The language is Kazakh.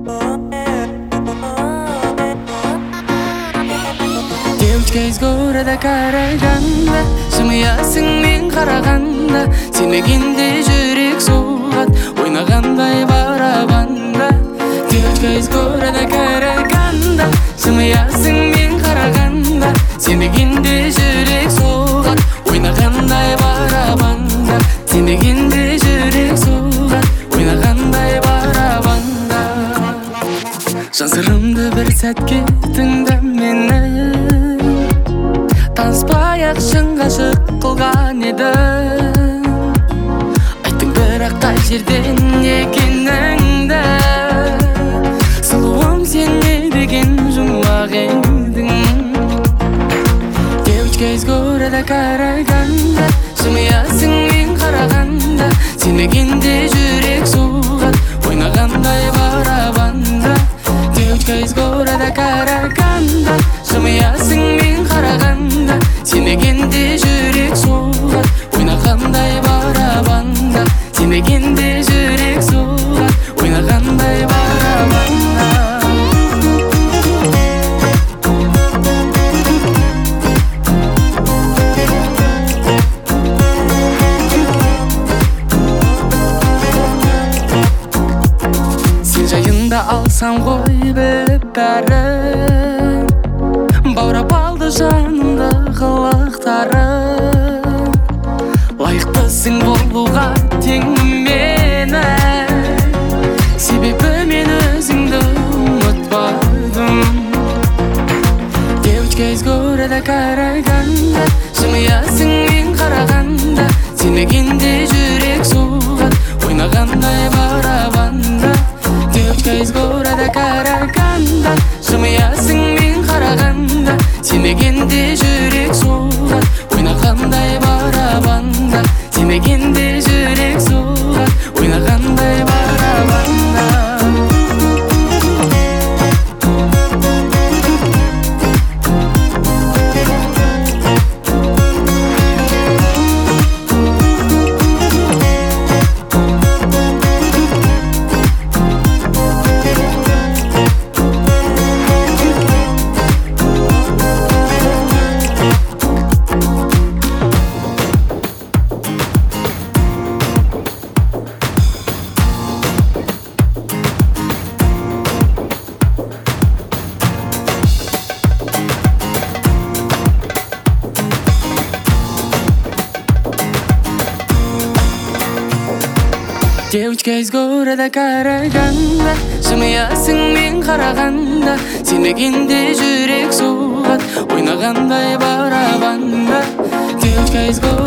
Девочка из города Караганда, жымыясың мен қарағанда, сенбегенде жүрек соғат, ойнағандай барабанда. Девочка из города Караганда, жымыясың мен қарағанда, сенбегенде жүрек соғат, ойнағандай барабанда. Сенбегенде жүрек соғат, ойнағандай барабанда. Жан сырымды бір сәтке тыңда мені, таныспай-ақ шын ғашық қылған едім. Айттың бірақ қай жерден екеніңді, сұлуым сен не деген жұмбақ едің. Девочка из города Караганда, жымыясың мен қарағанда, сенбегенде жүрек соғат, ойнағандай барабанда. Девочка из города Караганда, жымыясың мен қарағанда, сенбегенде жүрек соғат, ойнағандай барабанда. Сенбегенде жүрек соғат, ойнағандай барабанда. Сен жайында алсам ғой біліп бәрін, баурап алды жанымды қылықтарым. Лайықтысың болуға тең мені, себебі мен өзіңді ұмытпадым. Девочка из города Караганда, жымыясың мен қарағанда, сенбегенде жүрек соғат, ойнағандай барабанда. Девочка из города Караганда, жымыясың мен қарағанда, сенбегенде жүрек соғат, ойнағандай барабанда. Сенбегенде жүрек соғат, ойнағандай барабанда. Девочка из города Караганда, жымыясың мен қарағанда, сенбегенде жүрек соғат, ойнағандай барабанда. Девочка из города